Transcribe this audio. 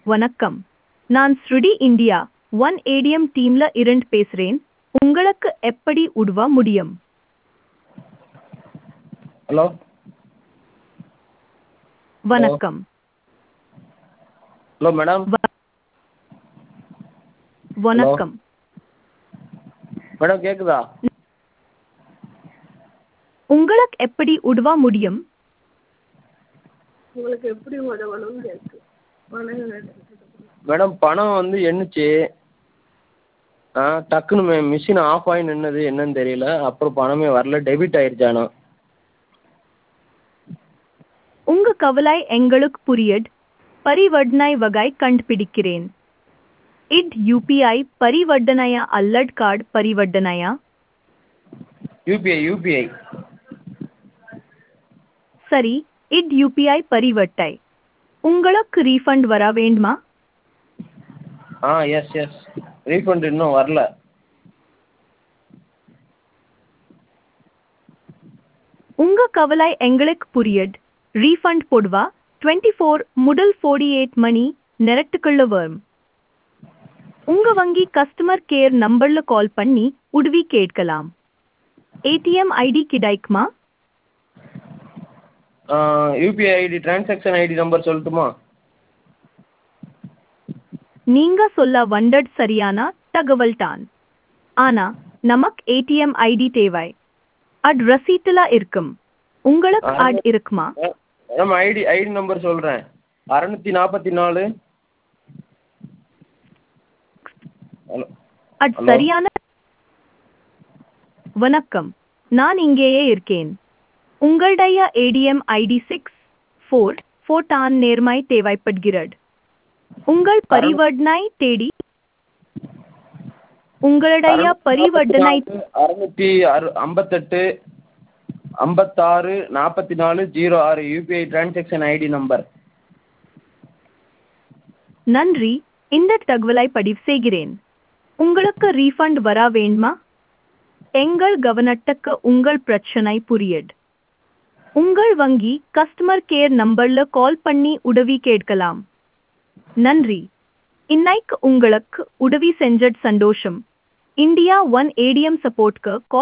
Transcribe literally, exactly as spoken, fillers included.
வணக்கம். நான் ஸ்ருடி India one ATM டீம்ல இருந்து பேசுறேன். உங்களுக்கு எப்படி உதவ முடியும்? ஹலோ வணக்கம். Hello madam. வ- வணக்கம். மேடம் கேட்குதா? உங்களுக்கு எப்படி உதவ முடியும்? உங்களுக்கு எப்படி உதவணும்னு கேட்கு பணம் மேடம் பணம் வந்து எண்ணுச்சு. ஆ டக்குன்னு மிஷின் ஆஃப் ஆகி நின்னது என்னன்னு தெரியல. அப்புறம் பணமே வரல, டெபிட் ஆயிடுச்சு. ஆனால் உங்க கவலை எங்களுக்கு புரியுது. பரிவர்த்தனை வகை கண்டுபிடிக்கிறேன். இட் யூபிஐ பரிவர்த்தனையா அல்லது கார்டு பரிவர்த்தனையா? யூபிஐ யூபிஐ சரி, இட் யூபிஐ பரிவர்த்தை. உங்களுக்கு ரீஃபண்ட் வர வேண்டுமா? ஆ எஸ் எஸ் ரீஃபண்ட் இன்னும் வரல. உங்க கவலை எங்களுக்கு புரியுது. ரீஃபண்ட் போடுவா டுவெண்ட்டி ஃபோர் முதல் ஃபோர்ட்டி எயிட் மணி நேரத்துக்குள்ள வரும். உங்க வங்கி கஸ்டமர் கேர் நம்பர்ல கால் பண்ணி உதவி கேட்கலாம். ஏடிஎம் ஐடி கிடைக்குமா? UPI ID transaction ID number சொல்லட்டுமா? நீங்க சொல்ல வந்தது சரியான தகவல் தான். ஆனா நமக்கு ஏடிஎம் ஐடி தேவை. அது ரசீட்டுல இருக்கும். உங்களுக்கு அது இருக்குமா? மேடம் ஐடி ஐடி நம்பர் சொல்கிறேன். அறநூற்றி நாற்பத்தி நாலு. ஹலோ அது ஹலோ சரியான. வணக்கம், நான் இங்கேயே இருக்கேன். உங்களுடைய ATM ID six four four தான் நேர்மை தேவைப்படுகிறது. உங்கள் பரிவர்த்தனை தேடி உங்களுடைய பரிவர்த்தனை அறுநூற்றி அறு ஐம்பத்தெட்டு ஐம்பத்தாறு நாற்பத்தி நாலு ஜீரோ ஆறு யூபிஐ டிரான்சாக்ஷன் ஐடி நம்பர். நன்றி, இந்த தகவலை பதிவு செய்கிறேன். உங்களுக்கு ரீஃபண்ட் வர வேண்டுமா? எங்கள் கவனத்துக்கு உங்கள் பிரச்சனை புரியுது. உங்கள் வங்கி கஸ்டமர் கேர் நம்பர்ல கால் பண்ணி உதவி கேட்கலாம். நன்றி. இன்னைக்கு உங்களுக்கு உதவி செஞ்சது சந்தோஷம். இந்தியா ஒன் ஏடிஎம் சப்போர்ட்க்கு கால்